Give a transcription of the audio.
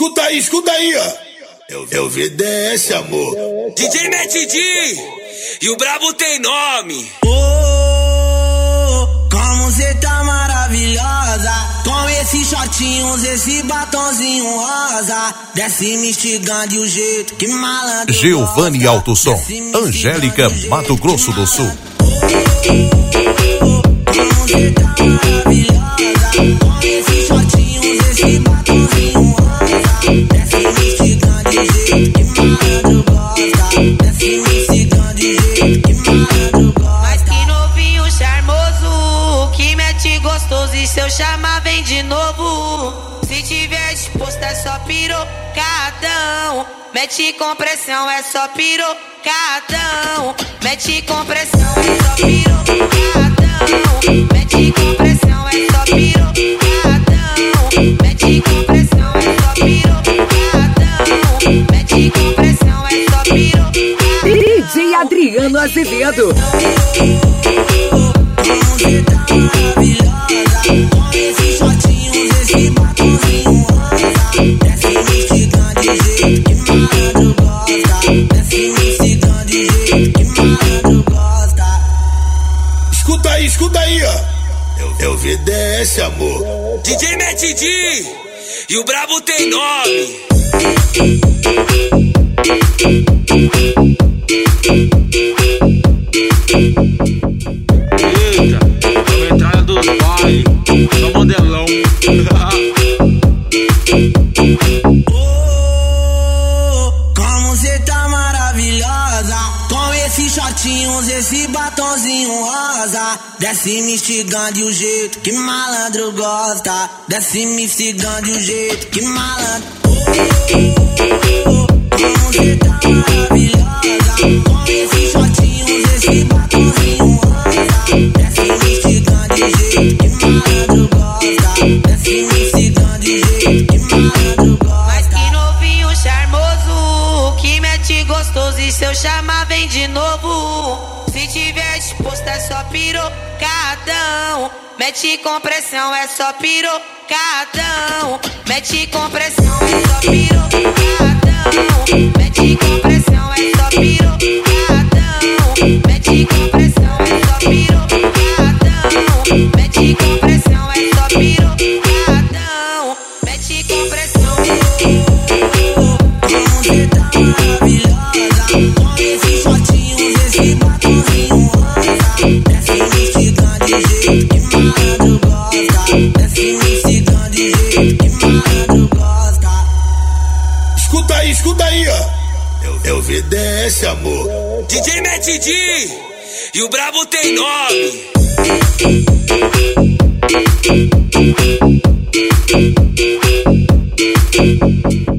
Escuta aí, ó. É o VDS, amor. DJ Mete D e o brabo tem nome. Como cê tá maravilhosa, com esses shortinhos, esse batonzinho rosa. Desce me instigando o jeito que malandro. Giovanni Alto Som, Angélica, Mato Grosso do Sul. Como cê tá maravilhosa, com esses shortinhos, esse batonzinho rosa. Desce me instigando o jeito que malandro gosta. Desce me instigando o jeito que malandro gosta. Mas que novinho charmoso, que mete gostoso, e se eu chamar vem de novo. Se tiver disposto é só pirocadão. Mete com pressão é só pirocadão. Mete com pressão é só pirocadão. Mete com pressão é só pirocadão. Mete com pressão é só pirocadão. Mete com pressão é só pirocadão. DJ Adriano Azevedo. Como cê tá maravilhosa, com esses shortinhos, esse batonzinho rosa. Desce me instigando o jeito que malandro gosta. Desce me instigando o jeito que malandro gosta. Escuta aí, ó. É o VDS, amor. DJ Mete D e o brabo tem nome. Eita, a entrada dos pais, só modelão. Como cê tá maravilhosa, com esses shortinhos, esse batonzinho rosa. Desce me instigando o jeito que malandro gosta. Desce me instigando o jeito que malandro. Como cê tá maravilhosa, com esses shortinhos, esse batonzinho rosa. Desce me instigando o jeito que malandro gosta. Desce me instigando o jeito que malandro gosta. Mas que novinho charmoso, que mete gostoso, e se eu chamar vem de novo. Se tiver disposto é só pirocadão. Mete com pressão é só pirocadão. Mete com pressão é só pirocadão. Mete com pressão é só pirocadão. Mete com pressão é só pirocadão. Mete com pressão é só pirocadão. Mete com pressão. Como cê tá maravilhosa, com esses shortinhos, esse batonzinho rosa. Desce me instigando o jeito que malandro gosta. Desce me instigando o jeito que malandro gosta. Escuta aí, ó. É o VDS, amor. DJ Mete D e o brabo tem nome.